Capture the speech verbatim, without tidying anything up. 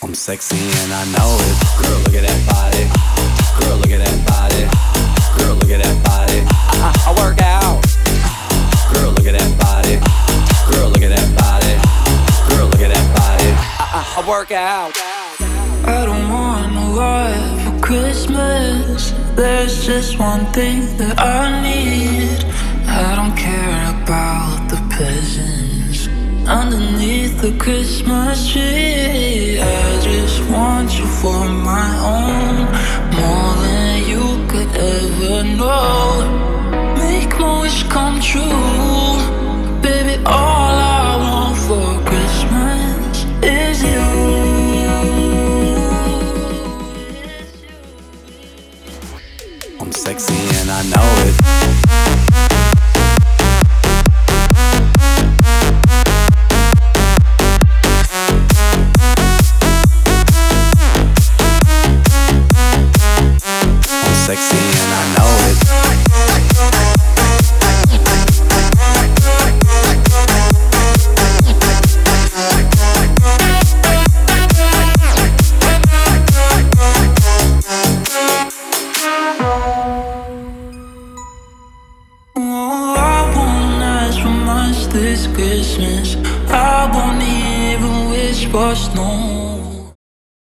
I'm sexy and I know it. Girl, look at that body. Girl, look at that body. Girl, look at that body. I, I, I work out. Girl, look at that body. Girl, look at that body. Girl, look at that body. I, I, I work out. I don't want a lot for Christmas. There's just one thing that I need. I don't care about the presents underneath the Christmas tree. I just want you for my own, more than you could ever know. Make my wish come true, baby. All I want for Christmas is you. I'm sexy and I know it. Sexy and I know it. Oh, I won't ask for much this Christmas. I won't even wish for snow.